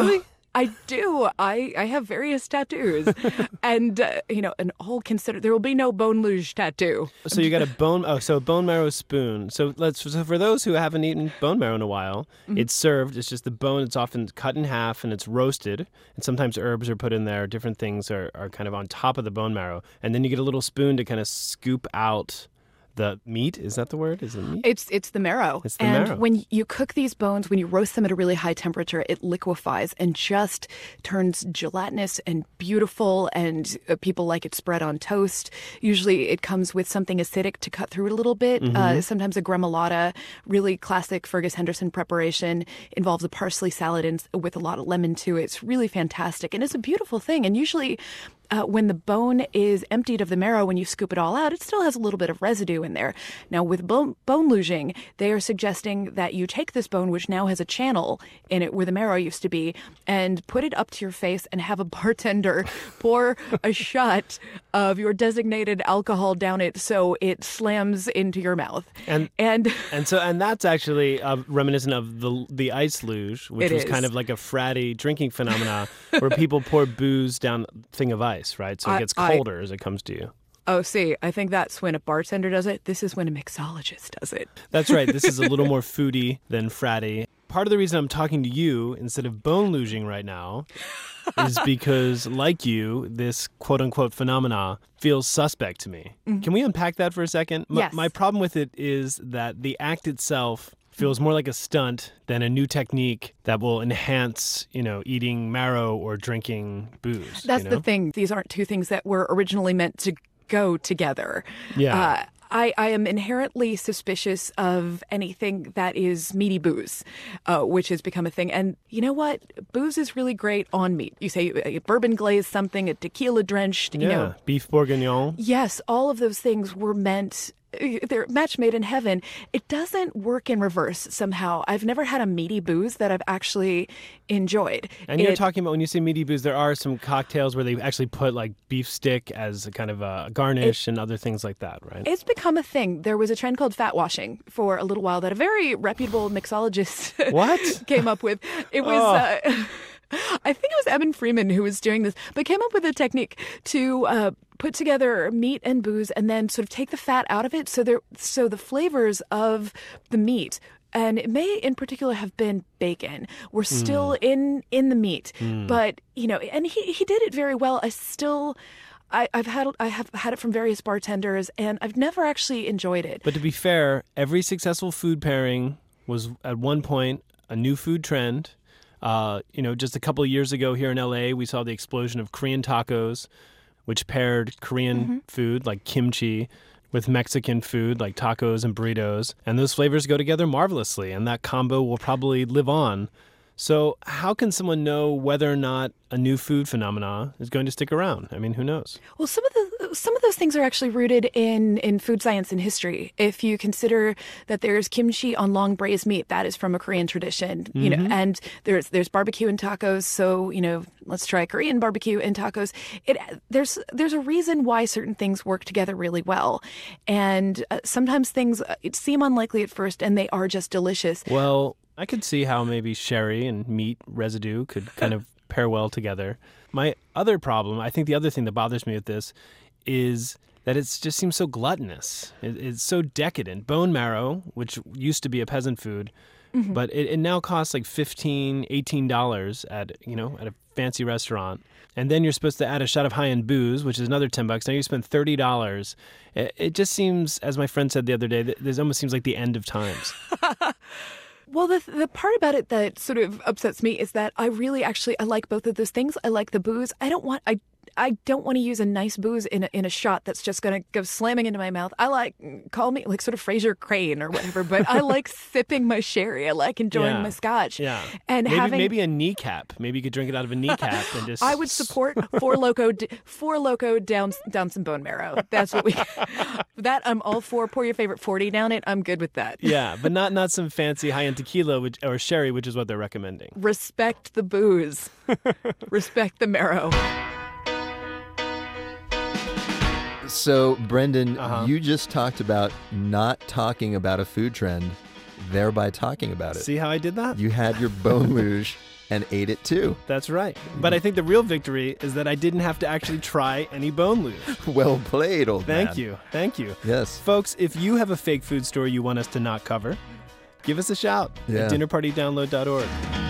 I do. I, I have various tattoos. and, uh, you know, and all consider there will be no bone luge tattoo. So you got a bone, oh, so bone marrow spoon. So let's, so for those who haven't eaten bone marrow in a while, mm-hmm. it's served, it's just the bone, it's often cut in half and it's roasted. And sometimes herbs are put in there, different things are, are kind of on top of the bone marrow. And then you get a little spoon to kind of scoop out the meat. Is that the word? Is it meat? It's it's the marrow. It's the and marrow. when you cook these bones, when you roast them at a really high temperature, it liquefies and just turns gelatinous and beautiful. And uh, people like it spread on toast. Usually, it comes with something acidic to cut through it a little bit. Mm-hmm. Uh, sometimes a gremolata, really classic Fergus Henderson preparation, involves a parsley salad and with a lot of lemon to it. It's really fantastic, and it's a beautiful thing. And usually, Uh, when the bone is emptied of the marrow, when you scoop it all out, it still has a little bit of residue in there. Now, with bone, bone luging, they are suggesting that you take this bone, which now has a channel in it where the marrow used to be, and put it up to your face and have a bartender pour a shot of your designated alcohol down it so it slams into your mouth. And and and so and that's actually uh, reminiscent of the the ice luge, which It was is. kind of like a fratty drinking phenomena where people pour booze down a thing of ice. Right, so it I- gets I- colder as it comes to you. Oh, see, I think that's when a bartender does it. This is when a mixologist does it. That's right. This is a little more foodie than fratty. Part of the reason I'm talking to you instead of bone luging right now is because, like you, this quote-unquote phenomena feels suspect to me. Mm-hmm. Can we unpack that for a second? M- Yes. My problem with it is that the act itself feels more like a stunt than a new technique that will enhance, you know, eating marrow or drinking booze. That's you know? the thing. These aren't two things that were originally meant to go together. Yeah. Uh, I, I am inherently suspicious of anything that is meaty booze, uh, which has become a thing. And you know what? Booze is really great on meat. You say a bourbon glazed something, a tequila drenched, you Yeah, know. beef bourguignon. Yes, all of those things were meant. They're match made in heaven. It doesn't work in reverse somehow. I've never had a meaty booze that I've actually enjoyed. And you're It- talking about, when you say meaty booze, there are some cocktails where they actually put like beef stick as a kind of a garnish and other things like that, right? It's become a thing. There was a trend called fat washing for a little while that a very reputable mixologist What? came up with. It was. Oh. Uh, I think it was Evan Freeman who was doing this, but came up with a technique to uh, put together meat and booze and then sort of take the fat out of it, so there, so the flavors of the meat, and it may in particular have been bacon, were still in in the meat. Mm. But you know, and he he did it very well. I still. I, I've had I have had it from various bartenders, and I've never actually enjoyed it. But to be fair, every successful food pairing was at one point a new food trend. Uh, you know, just a couple of years ago here in L A, we saw the explosion of Korean tacos, which paired Korean Mm-hmm. food like kimchi with Mexican food like tacos and burritos. And those flavors go together marvelously, and that combo will probably live on. So how can someone know whether or not a new food phenomena is going to stick around? I mean, who knows? Well, some of the some of those things are actually rooted in, in food science and history. If you consider that there's kimchi on long braised meat, that is from a Korean tradition, you know, Mhm. and there's there's barbecue and tacos. So you know, let's try Korean barbecue and tacos. It there's there's a reason why certain things work together really well, and uh, sometimes things uh, it seem unlikely at first, and they are just delicious. Well, I could see how maybe sherry and meat residue could kind of pair well together. My other problem, I think the other thing that bothers me with this is that it just seems so gluttonous. It, it's so decadent. Bone marrow, which used to be a peasant food, Mhm. but it, it now costs like fifteen dollars, eighteen dollars at, you know, at a fancy restaurant. And then you're supposed to add a shot of high-end booze, which is another ten bucks. Now you spend thirty dollars. It, it just seems, as my friend said the other day, that this almost seems like the end of times. Well, the the part about it that sort of upsets me is that I really actually I like both of those things. I like the booze. I don't want I I don't want to use a nice booze in a, in a shot that's just going to go slamming into my mouth. I like, call me like sort of Fraser Crane or whatever, but I like sipping my sherry. I like enjoying Yeah. my scotch. Yeah. And maybe, having maybe a kneecap. Maybe you could drink it out of a kneecap and just. I would support four loco, d- four loco down down some bone marrow. That's what we. That I'm all for. Pour your favorite forty down it. I'm good with that. Yeah, but not not some fancy high-end tequila which, or sherry, which is what they're recommending. Respect the booze. Respect the marrow. So, Brendan, Uh-huh. you just talked about not talking about a food trend, thereby talking about it. See how I did that? You had your bone luge, And ate it too. That's right. But I think the real victory is that I didn't have to actually try any bone luge. Well played, old Thank man. you. Thank you. Yes. Folks, if you have a fake food story you want us to not cover, give us a shout Yeah. at dinner party download dot org.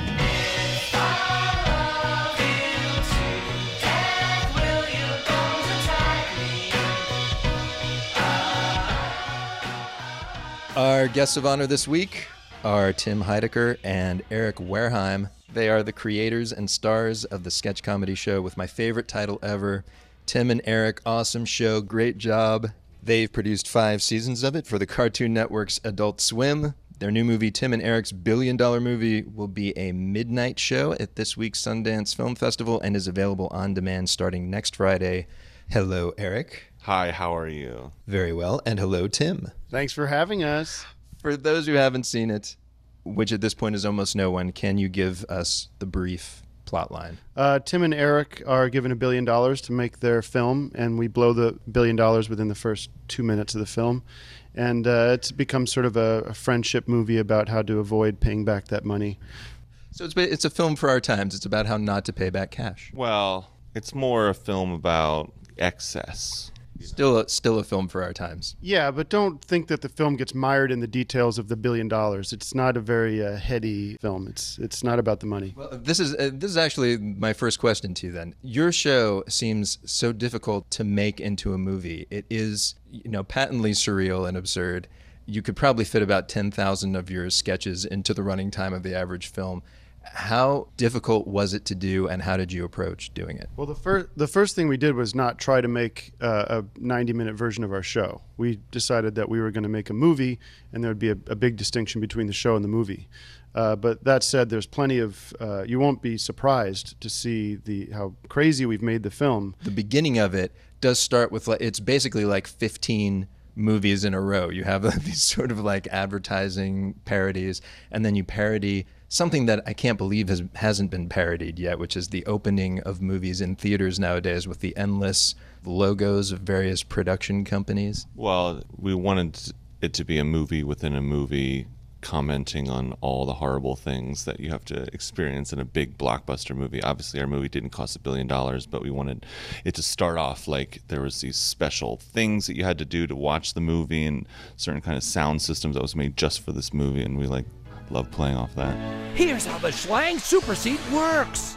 Our guests of honor this week are Tim Heidecker and Eric Wareheim. They are the creators and stars of the sketch comedy show with my favorite title ever, Tim and Eric, awesome show, great job. They've produced five seasons of it for the Cartoon Network's Adult Swim. Their new movie, Tim and Eric's Billion Dollar Movie, will be a midnight show at this week's Sundance Film Festival and is available on demand starting next Friday. Hello, Eric. Hi, how are you? Very well. And hello, Tim. Thanks for having us. For those who haven't seen it, which at this point is almost no one, can you give us the brief plot line? Uh, Tim and Eric are given a billion dollars to make their film, and we blow the billion dollars within the first two minutes of the film. And uh, it's become sort of a, a friendship movie about how to avoid paying back that money. So it's it's a film for our times. It's about how not to pay back cash. Well, it's more a film about excess. Still a, still a film for our times. Yeah, but don't think that the film gets mired in the details of the billion dollars. It's not a very uh, heady film. It's it's not about the money. Well, this is uh, this is actually my first question to you then. Your show seems so difficult to make into a movie. It is, you know, patently surreal and absurd. You could probably fit about ten thousand of your sketches into the running time of the average film. How difficult was it to do, and how did you approach doing it? Well, the first the first thing we did was not try to make uh, a ninety minute version of our show. We decided that we were going to make a movie, and there would be a, a big distinction between the show and the movie. Uh, but that said, there's plenty of uh, you won't be surprised to see the how crazy we've made the film. The beginning of it does start with like, it's basically like fifteen movies in a row. You have these sort of like advertising parodies, and then you parody something that I can't believe has, hasn't been parodied yet, which is the opening of movies in theaters nowadays with the endless logos of various production companies. Well, we wanted it to be a movie within a movie, commenting on all the horrible things that you have to experience in a big blockbuster movie. Obviously, our movie didn't cost a billion dollars, but we wanted it to start off like there was these special things that you had to do to watch the movie and certain kind of sound systems that was made just for this movie, and we like love playing off that. Here's how the Schlang Super Seat works.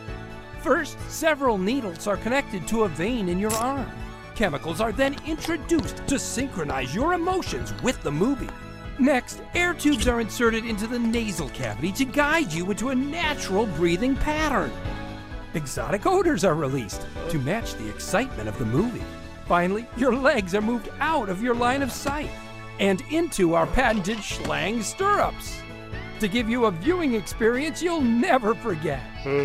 First, several needles are connected to a vein in your arm. Chemicals are then introduced to synchronize your emotions with the movie. Next, air tubes are inserted into the nasal cavity to guide you into a natural breathing pattern. Exotic odors are released to match the excitement of the movie. Finally, your legs are moved out of your line of sight and into our patented Schlang stirrups to give you a viewing experience you'll never forget.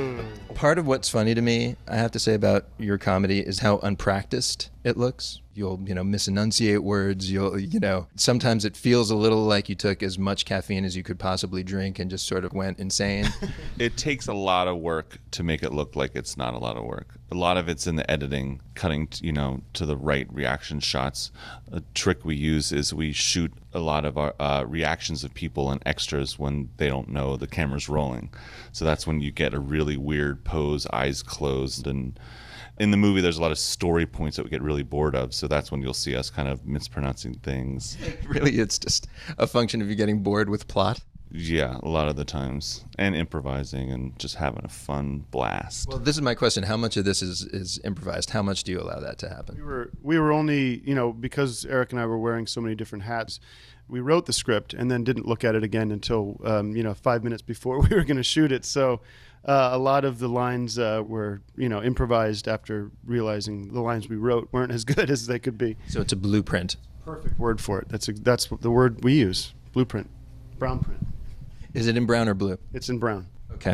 Part of what's funny to me, I have to say, about your comedy is how unpracticed it looks. You'll, you know, misenunciate words. You'll, you know, sometimes it feels a little like you took as much caffeine as you could possibly drink and just sort of went insane. It takes a lot of work to make it look like it's not a lot of work. A lot of it's in the editing, cutting, you know, to the right reaction shots. A trick we use is we shoot a lot of our uh, reactions of people and extras when they don't know the camera's rolling. So that's when you get a really weird pose, eyes closed, and in the movie there's a lot of story points that we get really bored of, so that's when you'll see us kind of mispronouncing things. Really, it's just a function of you getting bored with plot? Yeah, a lot of the times. And improvising and just having a fun blast. Well, this is my question. How much of this is, is improvised? How much do you allow that to happen? We were, we were only, you know, because Eric and I were wearing so many different hats, we wrote the script and then didn't look at it again until, um, you know, five minutes before we were going to shoot it. So uh, a lot of the lines uh, were, you know, improvised after realizing the lines we wrote weren't as good as they could be. So it's a blueprint. Perfect word for it. That's a, that's the word we use, blueprint, brown print. Is it in brown or blue? It's in brown. Okay.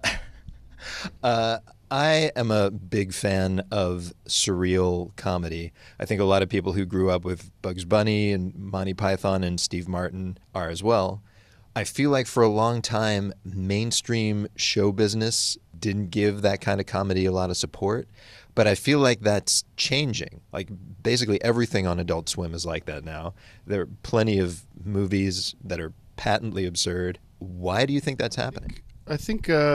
uh, I am a big fan of surreal comedy. I think a lot of people who grew up with Bugs Bunny and Monty Python and Steve Martin are as well. I feel like for a long time, mainstream show business didn't give that kind of comedy a lot of support. But I feel like that's changing. Like basically everything on Adult Swim is like that now. There are plenty of movies that are patently absurd. Why do you think that's happening? I think uh,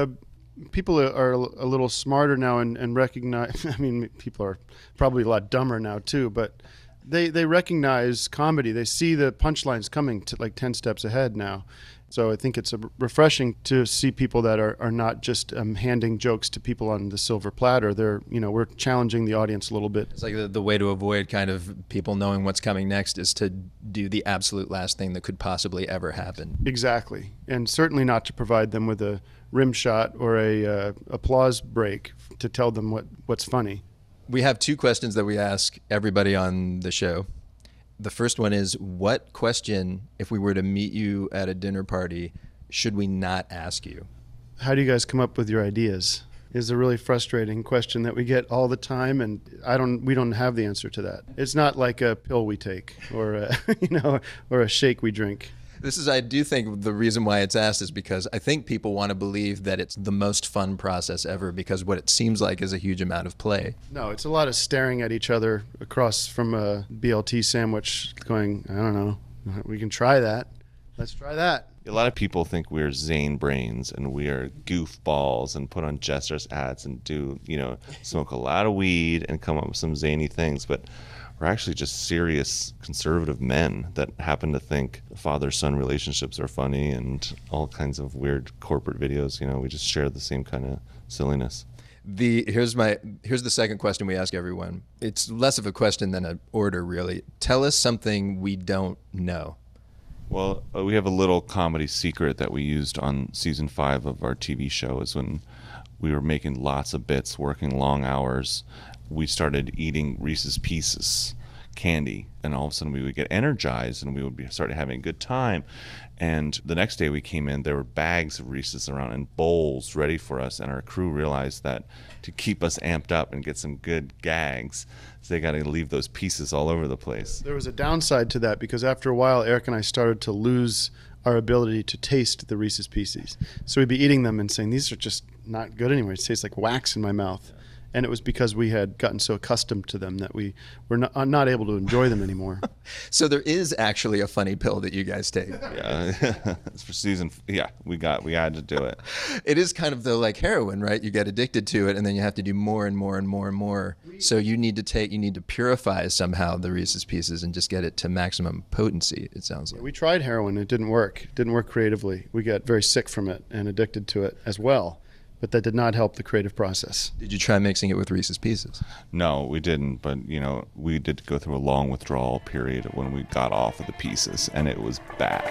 people are, are a little smarter now and, and recognize, I mean, people are probably a lot dumber now too, but they, they recognize comedy. They see the punchlines coming to like ten steps ahead now. So I think it's a refreshing to see people that are, are not just um, handing jokes to people on the silver platter. They're, you know, we're challenging the audience a little bit. It's like the, the way to avoid kind of people knowing what's coming next is to do the absolute last thing that could possibly ever happen. Exactly. And certainly not to provide them with a rim shot or a uh, applause break to tell them what, what's funny. We have two questions that we ask everybody on the show. The first one is, what question, if we were to meet you at a dinner party, should we not ask you? How do you guys come up with your ideas? Is a really frustrating question that we get all the time, and I don't. We don't have the answer to that. It's not like a pill we take, or a, you know, or a shake we drink. This is, I do think the reason why it's asked is because I think people want to believe that it's the most fun process ever, because what it seems like is a huge amount of play. No, it's a lot of staring at each other across from a B L T sandwich going, I don't know, we can try that. Let's try that. A lot of people think we're Zane brains and we are goofballs and put on Jester's ads and do, you know, smoke a lot of weed and come up with some zany things. But we're actually just serious conservative men that happen to think father-son relationships are funny and all kinds of weird corporate videos. You know, we just share the same kind of silliness. The here's my here's the second question we ask everyone. It's less of a question than an order, really. Tell us something we don't know. Well, uh, we have a little comedy secret that we used on season five of our T V show. Is when we were making lots of bits, working long hours, we started eating Reese's Pieces candy, and all of a sudden we would get energized and we would be started having a good time. And the next day we came in, there were bags of Reese's around and bowls ready for us, and our crew realized that to keep us amped up and get some good gags, so they got to leave those pieces all over the place. There was a downside to that, because after a while Eric and I started to lose our ability to taste the Reese's Pieces. So we'd be eating them and saying, these are just not good anymore. It tastes like wax in my mouth. And it was because we had gotten so accustomed to them that we were not, not able to enjoy them anymore. So there is actually a funny pill that you guys take. Yeah, it's for season. Yeah, we got we had to do it. It is kind of though like heroin, right? You get addicted to it, and then you have to do more and more and more and more. So you need to take, you need to purify somehow the Reese's Pieces and just get it to maximum potency. It sounds like. Yeah, we tried heroin; it didn't work. It didn't work creatively. We got very sick from it and addicted to it as well. But that did not help the creative process. Did you try mixing it with Reese's Pieces? No, we didn't. But, you know, we did go through a long withdrawal period when we got off of the Pieces, and it was bad.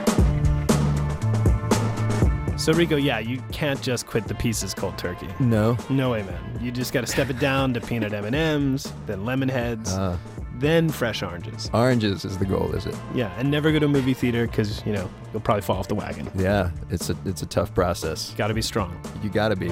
So, Rico, yeah, you can't just quit the Pieces cold turkey. No. No way, man. You just got to step it down to peanut M and M's, then lemon heads, uh, then fresh oranges. Oranges is the goal, is it? Yeah, and never go to a movie theater because, you know, you'll probably fall off the wagon. Yeah, it's a it's a tough process. Got to be strong. You got to be.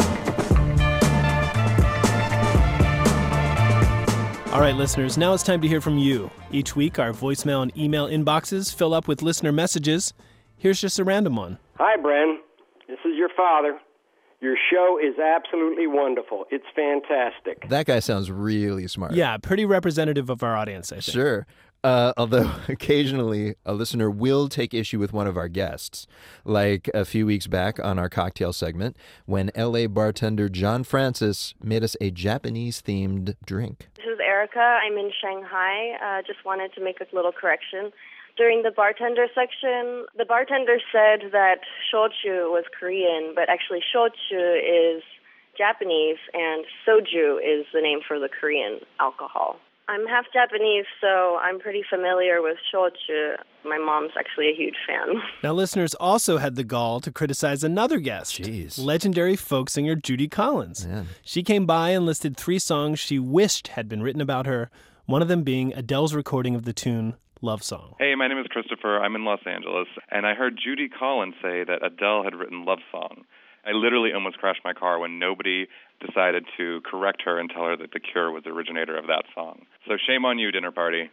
All right, listeners, now it's time to hear from you. Each week, our voicemail and email inboxes fill up with listener messages. Here's just a random one. Hi, Bren. This is your father. Your show is absolutely wonderful. It's fantastic. That guy sounds really smart. Yeah, pretty representative of our audience, I think. Sure. Uh, although occasionally a listener will take issue with one of our guests, like a few weeks back on our cocktail segment when L A bartender John Francis made us a Japanese-themed drink. This is Erica. I'm in Shanghai. Uh, just wanted to make a little correction. During the bartender section, the bartender said that shochu was Korean, but actually shochu is Japanese and soju is the name for the Korean alcohol. I'm half Japanese, so I'm pretty familiar with shochu. My mom's actually a huge fan. Now, listeners also had the gall to criticize another guest, Jeez. legendary folk singer Judy Collins. Man. She came by and listed three songs she wished had been written about her, one of them being Adele's recording of the tune Love Song. Hey, my name is Christopher. I'm in Los Angeles, and I heard Judy Collins say that Adele had written Love Song. I literally almost crashed my car when nobody decided to correct her and tell her that The Cure was the originator of that song. So shame on you, dinner party.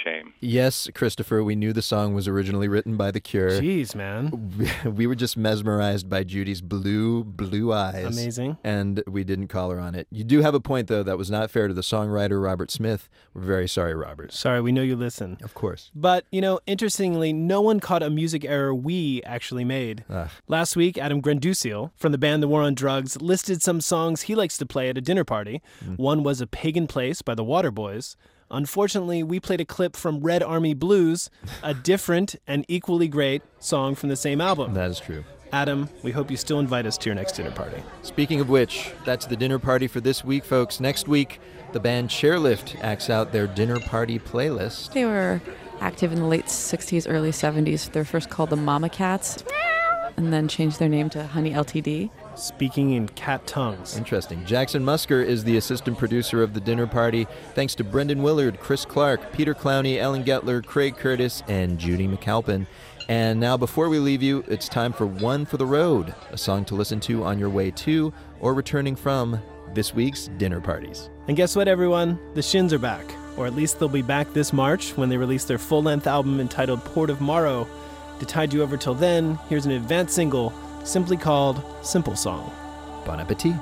shame. Yes, Christopher, we knew the song was originally written by The Cure. Jeez, man. We were just mesmerized by Judy's blue, blue eyes. Amazing. And we didn't call her on it. You do have a point, though, that was not fair to the songwriter, Robert Smith. We're very sorry, Robert. Sorry, we know you listen. Of course. But, you know, interestingly, no one caught a music error we actually made. Ugh. Last week, Adam Granduciel from the band The War on Drugs listed some songs he likes to play at a dinner party. Mm. One was A Pagan Place by the Waterboys. Unfortunately, we played a clip from Red Army Blues, a different and equally great song from the same album. That is true. Adam, we hope you still invite us to your next dinner party. Speaking of which, that's the dinner party for this week, folks. Next week, the band Chairlift acts out their dinner party playlist. They were active in the late sixties, early seventies. They were first called the Mama Cats and then changed their name to Honey L T D. Speaking in cat tongues. Interesting. Jackson Musker is the assistant producer of the dinner party. Thanks to Brendan Willard, Chris Clark, Peter Clowney, Ellen Gettler, Craig Curtis, and Judy McAlpin. And now, before we leave you, it's time for One for the Road, a song to listen to on your way to or returning from this week's dinner parties. And guess what, everyone? The Shins are back. Or at least they'll be back this March when they release their full-length album entitled Port of Morrow. To tide you over till then, here's an advanced single simply called Simple Song. Bon appetit.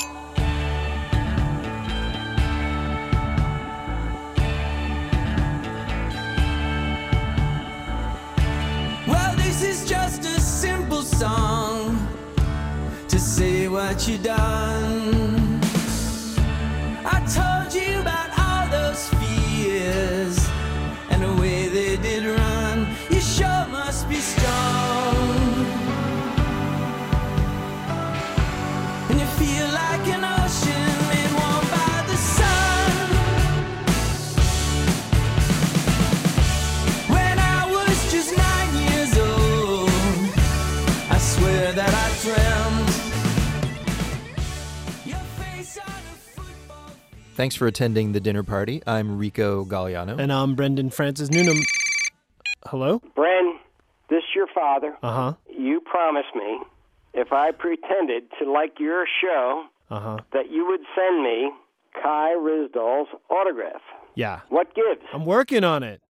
Well, this is just a simple song to say what you done. I told you about all those fears and the way they did run. You sure must be strong. And you feel like an ocean made warm by the sun. When I was just nine years old, I swear that I dreamt your face on a football field. Thanks for attending the dinner party. I'm Rico Galliano. And I'm Brendan Francis Noonan. Hello? Bren, this is your father. Uh-huh. You promised me if I pretended to like your show Uh-huh. that you would send me Kai Ryssdal's autograph. Yeah. What gives? I'm working on it.